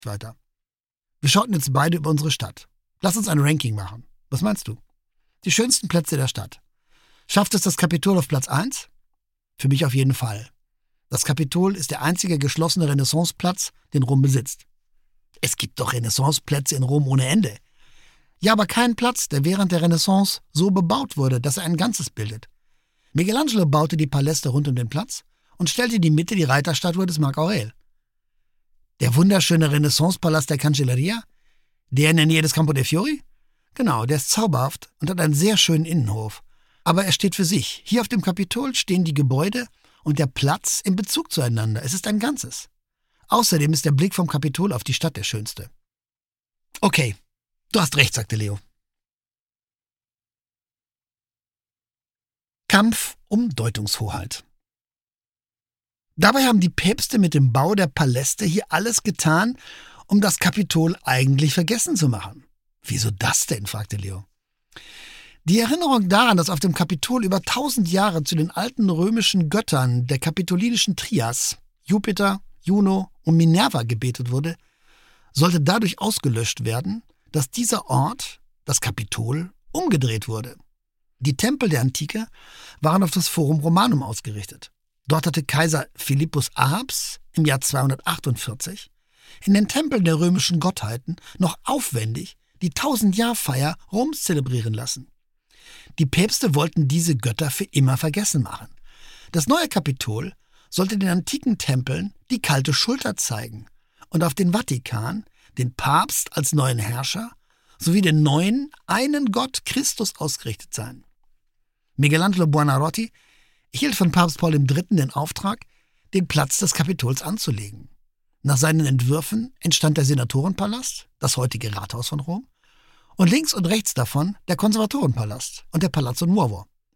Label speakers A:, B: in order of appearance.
A: weiter. Wir schauten jetzt beide über unsere Stadt. Lass uns ein Ranking machen. Was meinst du? Die schönsten Plätze der Stadt. Schafft es das Kapitol auf Platz 1? Für mich auf jeden Fall. Das Kapitol ist der einzige geschlossene Renaissanceplatz, den Rom besitzt. Es gibt doch Renaissanceplätze in Rom ohne Ende. Ja, aber kein Platz, der während der Renaissance so bebaut wurde, dass er ein Ganzes bildet. Michelangelo baute die Paläste rund um den Platz und stellte in die Mitte die Reiterstatue des Marc Aurel. Der wunderschöne Renaissancepalast der Cancelleria, der in der Nähe des Campo dei Fiori? Genau, der ist zauberhaft und hat einen sehr schönen Innenhof. Aber er steht für sich. Hier auf dem Kapitol stehen die Gebäude und der Platz im Bezug zueinander. Es ist ein Ganzes. Außerdem ist der Blick vom Kapitol auf die Stadt der schönste. Okay, du hast recht, sagte Leo. Kampf um Deutungshoheit. Dabei haben die Päpste mit dem Bau der Paläste hier alles getan, um das Kapitol eigentlich vergessen zu machen. Wieso das denn? Fragte Leo. Die Erinnerung daran, dass auf dem Kapitol über 1000 Jahre zu den alten römischen Göttern der kapitolinischen Trias, Jupiter, Juno und Minerva gebetet wurde, sollte dadurch ausgelöscht werden, dass dieser Ort, das Kapitol, umgedreht wurde. Die Tempel der Antike waren auf das Forum Romanum ausgerichtet. Dort hatte Kaiser Philippus Arps im Jahr 248 in den Tempeln der römischen Gottheiten noch aufwendig die 1000-Jahr-Feier Roms zelebrieren lassen. Die Päpste wollten diese Götter für immer vergessen machen. Das neue Kapitol sollte den antiken Tempeln die kalte Schulter zeigen und auf den Vatikan, den Papst als neuen Herrscher, sowie den neuen, einen Gott Christus ausgerichtet sein. Michelangelo Buonarroti hielt von Papst Paul III. Den Auftrag, den Platz des Kapitols anzulegen. Nach seinen Entwürfen entstand der Senatorenpalast, das heutige Rathaus von Rom, und links und rechts davon der Konservatorenpalast und der Palazzo Nuovo.